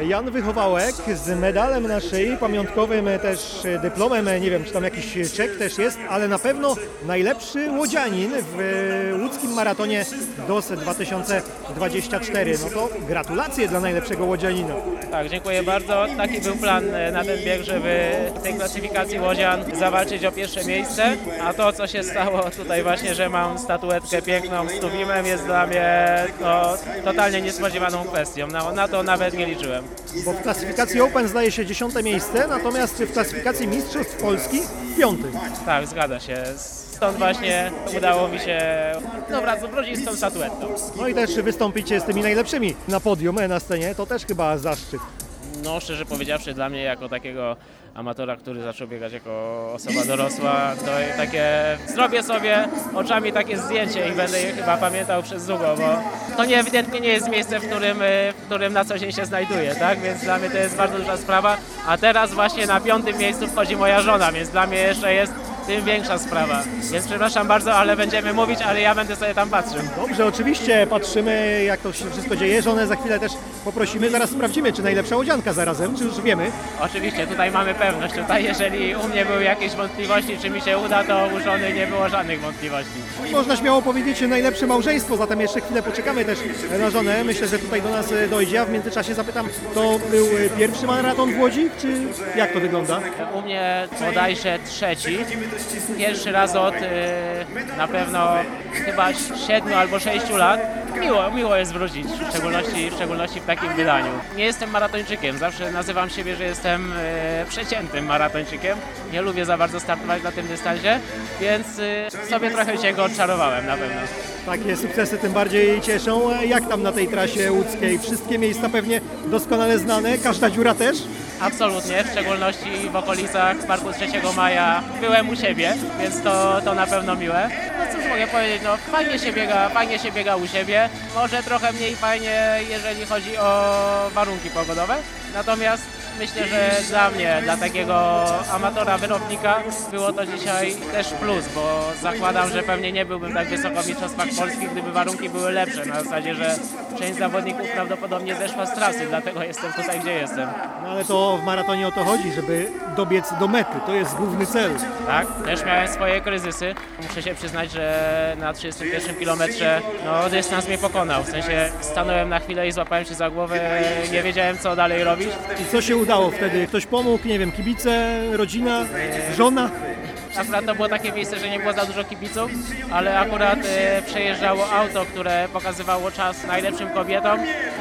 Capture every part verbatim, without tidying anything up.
Jan Wychowałek z medalem na szyi, pamiątkowym też dyplomem, nie wiem czy tam jakiś czek też jest, ale na pewno najlepszy łodzianin w łódzkim maratonie D O S dwa tysiące dwadzieścia cztery. No to gratulacje dla najlepszego łodzianina. Tak, dziękuję bardzo. Taki był plan na ten bieg, żeby w tej klasyfikacji łodzian zawalczyć o pierwsze miejsce, a to co się stało tutaj właśnie, że mam statuetkę piękną z Tuwimem, jest dla mnie no, totalnie niespodziewaną kwestią. Na, na to nawet nie liczyłem. Bo w klasyfikacji Open zdaje się dziesiąte miejsce, natomiast w klasyfikacji Mistrzostw Polski piąty. Tak, zgadza się. Stąd właśnie udało mi się no, wrócić z tą statuetką. No i też wystąpicie z tymi najlepszymi na podium, na scenie, to też chyba zaszczyt. No szczerze powiedziawszy, dla mnie jako takiego amatora, który zaczął biegać jako osoba dorosła, to takie zrobię sobie oczami takie zdjęcie i będę je chyba pamiętał przez długo, bo to nie, ewidentnie nie jest miejsce, w którym, w którym na co dzień się znajduję, tak? Więc dla mnie to jest bardzo duża sprawa, a teraz właśnie na piątym miejscu wchodzi moja żona, więc dla mnie jeszcze jest tym większa sprawa. Więc przepraszam bardzo, ale będziemy mówić, ale ja będę sobie tam patrzył. Dobrze, oczywiście patrzymy jak to się wszystko dzieje, żonę za chwilę też poprosimy, zaraz sprawdzimy czy najlepsza łodzianka zarazem, czy już wiemy. Oczywiście, tutaj mamy pewność, tutaj jeżeli u mnie były jakieś wątpliwości, czy mi się uda, to u żony nie było żadnych wątpliwości. Można śmiało powiedzieć najlepsze małżeństwo, zatem jeszcze chwilę poczekamy też na żonę, myślę, że tutaj do nas dojdzie, a w międzyczasie zapytam, to był pierwszy maraton w Łodzi, czy jak to wygląda? U mnie bodajże trzeci. Pierwszy raz od y, na pewno chyba siedmiu albo sześciu lat. Miło, miło jest wrócić, w szczególności, w szczególności w takim wydaniu. Nie jestem maratończykiem, zawsze nazywam siebie, że jestem y, przeciętnym maratończykiem. Nie lubię za bardzo startować na tym dystansie, więc y, sobie trochę się go odczarowałem na pewno. Takie sukcesy tym bardziej cieszą. Jak tam na tej trasie łódzkiej? Wszystkie miejsca pewnie doskonale znane, każda dziura też? Absolutnie, w szczególności w okolicach Parku trzeciego maja byłem u siebie, więc to, to na pewno miłe. No cóż mogę powiedzieć, no fajnie się biega, fajnie się biega u siebie, może trochę mniej fajnie, jeżeli chodzi o warunki pogodowe, natomiast myślę, że dla mnie, dla takiego amatora, wyrobnika było to dzisiaj też plus, bo zakładam, że pewnie nie byłbym tak wysoko w Mistrzostwach Polskich, gdyby warunki były lepsze, na zasadzie, że część zawodników prawdopodobnie zeszła z trasy, dlatego jestem tutaj, gdzie jestem. No ale to w maratonie o to chodzi, żeby dobiec do mety, to jest główny cel. Tak, też miałem swoje kryzysy. Muszę się przyznać, że na trzydziestym pierwszym kilometrze no, dystans mnie pokonał, w sensie stanąłem na chwilę i złapałem się za głowę, nie wiedziałem co dalej robić. I co się udało wtedy? Ktoś pomógł, nie wiem, kibice, rodzina, żona? Akurat to było takie miejsce, że nie było za dużo kibiców, ale akurat e, przejeżdżało auto, które pokazywało czas najlepszym kobietom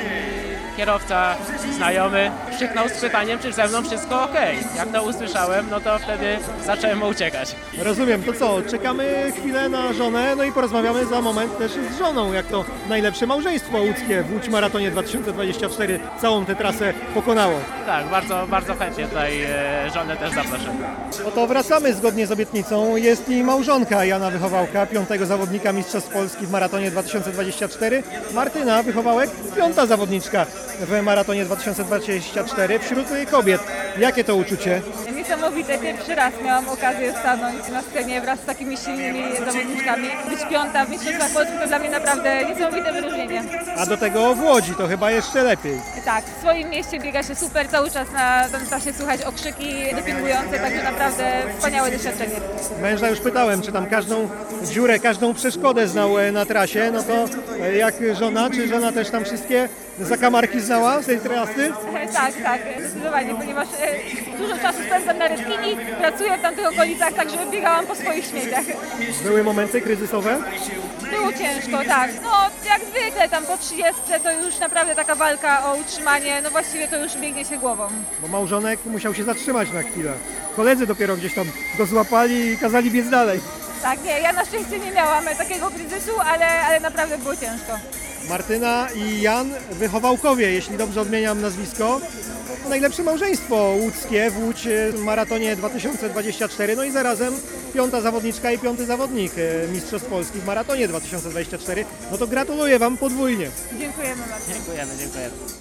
i kierowca znajomy krzyknął z pytaniem, czy ze mną wszystko ok. Jak to usłyszałem, no to wtedy zacząłem uciekać. Rozumiem, to co, czekamy chwilę na żonę, no i porozmawiamy za moment też z żoną, jak to najlepsze małżeństwo łódzkie w Łódź Maratonie dwa tysiące dwudziestym czwartym całą tę trasę pokonało. Tak, bardzo, bardzo chętnie tutaj e, żonę też zaproszę. No to wracamy zgodnie z obietnicą. Jest i małżonka Jana Wychowałka, piątego zawodnika Mistrzostw Polski w maratonie dwa tysiące dwudziestym czwartym. Martyna Wychowałek, piąta zawodniczka w maratonie dwa tysiące dwudziestym czwartym wśród kobiet. Jakie to uczucie? Niesamowite, pierwszy raz miałam okazję stanąć na scenie wraz z takimi silnymi zawodniczkami. Być piąta w Mistrzostwach Polski to dla mnie naprawdę niesamowite wyróżnienie. A do tego w Łodzi to chyba jeszcze lepiej. Tak, w swoim mieście biega się super, cały czas na tym trasie słychać okrzyki dopingujące, także naprawdę wspaniałe doświadczenie. Męża już pytałem, czy tam każdą dziurę, każdą przeszkodę znał na trasie, no to jak żona, czy żona też tam wszystkie zakamarki znała z tej trasy? Tak, tak, zdecydowanie, ponieważ e, dużo czasu spędzam na Redkini, pracuję w tamtych okolicach, także biegałam po swoich śmieciach. Były momenty kryzysowe? Było ciężko, tak. No jak zwykle tam po trzydziestce to już naprawdę taka walka o utrzymanie, no właściwie to już biegnie się głową. Bo małżonek musiał się zatrzymać na chwilę. Koledzy dopiero gdzieś tam go złapali i kazali biec dalej. Tak, nie, ja na szczęście nie miałam takiego kryzysu, ale, ale naprawdę było ciężko. Martyna i Jan Wychowałkowie, jeśli dobrze odmieniam nazwisko. Najlepsze małżeństwo łódzkie w Łódź Maratonie dwa tysiące dwudziestym czwartym, no i zarazem piąta zawodniczka i piąty zawodnik Mistrzostw Polski w Maratonie dwa tysiące dwudziestym czwartym. No to gratuluję Wam podwójnie. Dziękujemy bardzo. Dziękujemy, dziękujemy.